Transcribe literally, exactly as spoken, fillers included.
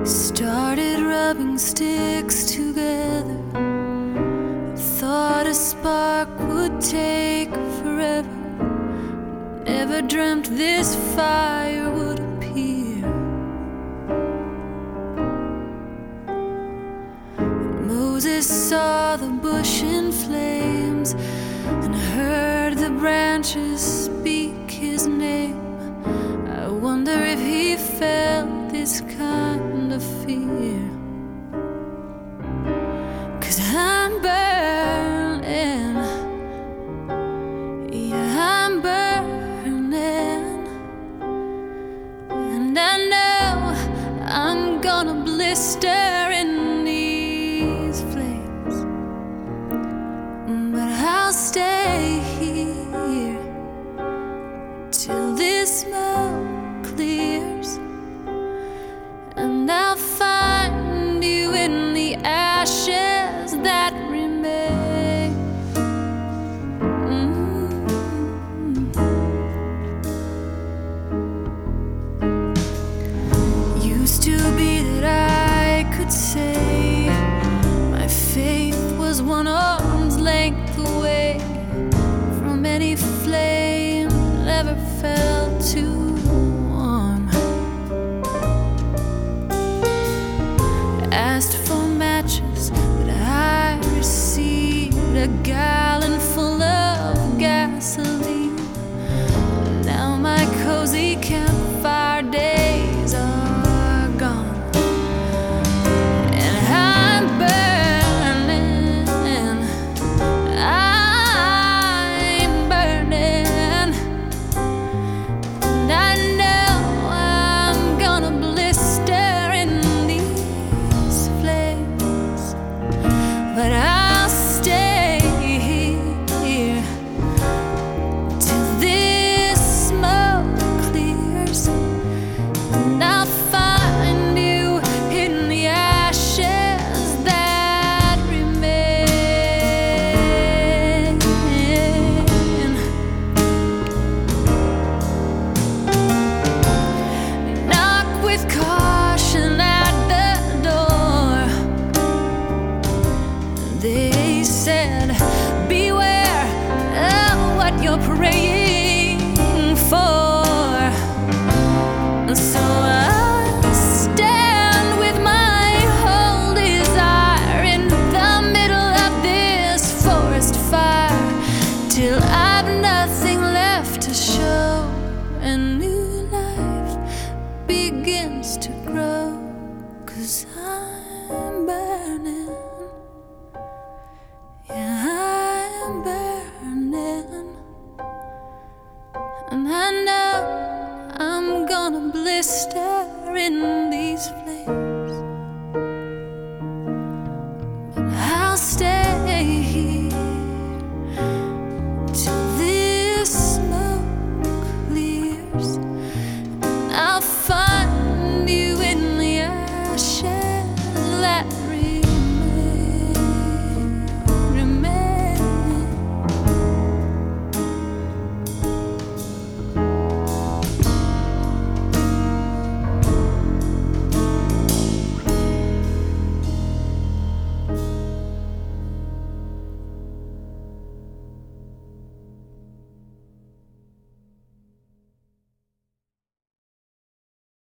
Started rubbing sticks together. Thought a spark would take forever. Never dreamt this fire would appear. Moses saw the bush in flames and heard the branches speak his name. I wonder if he felt this kind of fear. 'Cause I'm burning, yeah, I'm burning, and I know I'm gonna blister in these flames, but I'll stay here till this smoke clears, and I'll find you in the ashes that remain. Mm-hmm. Used to be that I could say my faith was one arm's length away from any flame that ever felt too warm. Asked for matches, but I received a gallon full of gasoline. Now my cozy campfire days are gone, and I'm burning, I'm burning, and I know I'm gonna blister in these flames, but I'll stay here till this smoke clears, and I'll find you in the ashes that remain. Knock with caution at the door. They said, beware of what you're praying for. So I stand with my whole desire in the middle of this forest fire, till I've nothing left to show, and new life begins to grow. 'Cause I'm burning, yeah, I'm burning, and I know I'm gonna blister in these